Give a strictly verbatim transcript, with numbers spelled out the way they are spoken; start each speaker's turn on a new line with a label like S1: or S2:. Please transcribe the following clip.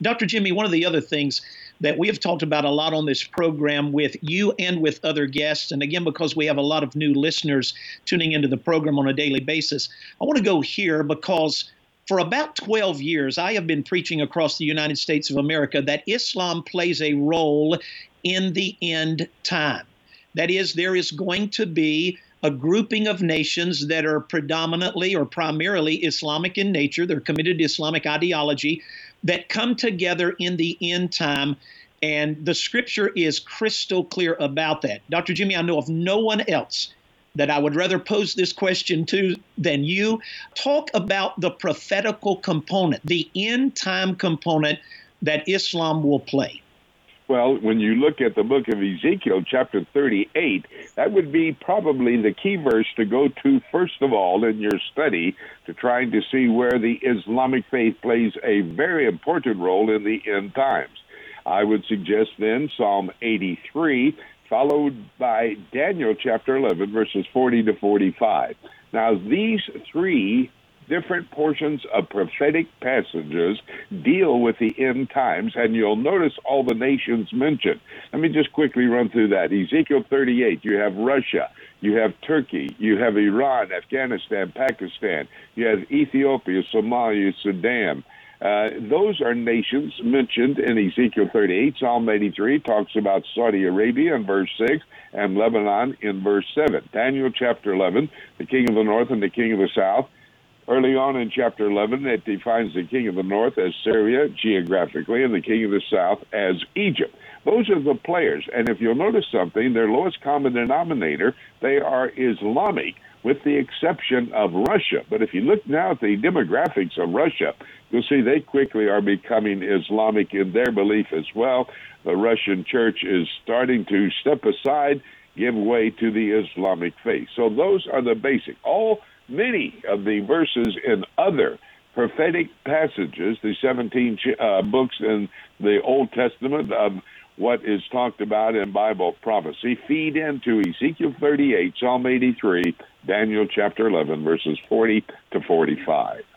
S1: Doctor Jimmy, one of the other things that we have talked about a lot on this program with you and with other guests, and again, because we have a lot of new listeners tuning into the program on a daily basis, I want to go here because for about twelve years, I have been preaching across the United States of America that Islam plays a role in the end time. That is, there is going to be a grouping of nations that are predominantly or primarily Islamic in nature. They're committed to Islamic ideology that come together in the end time. And the scripture is crystal clear about that. Doctor Jimmy, I know of no one else that I would rather pose this question to than you. Talk about the prophetical component, the end time component that Islam will play.
S2: Well, when you look at the book of Ezekiel, chapter thirty-eight, that would be probably the key verse to go to, first of all, in your study, to trying to see where the Islamic faith plays a very important role in the end times. I would suggest then Psalm eighty-three, followed by Daniel chapter eleven, verses forty to forty-five. Now, these three different portions of prophetic passages deal with the end times, and you'll notice all the nations mentioned. Let me just quickly run through that. Ezekiel thirty-eight, you have Russia, you have Turkey, you have Iran, Afghanistan, Pakistan, you have Ethiopia, Somalia, Sudan. Uh, those are nations mentioned in Ezekiel thirty-eight. Psalm eighty-three talks about Saudi Arabia in verse six and Lebanon in verse seven. Daniel chapter eleven, the king of the north and the king of the south. Early on in chapter eleven, it defines the king of the north as Syria geographically and the king of the south as Egypt. Those are the players. And if you'll notice something, their lowest common denominator, they are Islamic, with the exception of Russia. But if you look now at the demographics of Russia, you'll see they quickly are becoming Islamic in their belief as well. The Russian church is starting to step aside, give way to the Islamic faith. So those are the basic. All Many of the verses in other prophetic passages, the seventeen uh, books in the Old Testament of what is talked about in Bible prophecy, feed into Ezekiel thirty-eight, Psalm eighty-three, Daniel chapter eleven, verses forty to forty-five.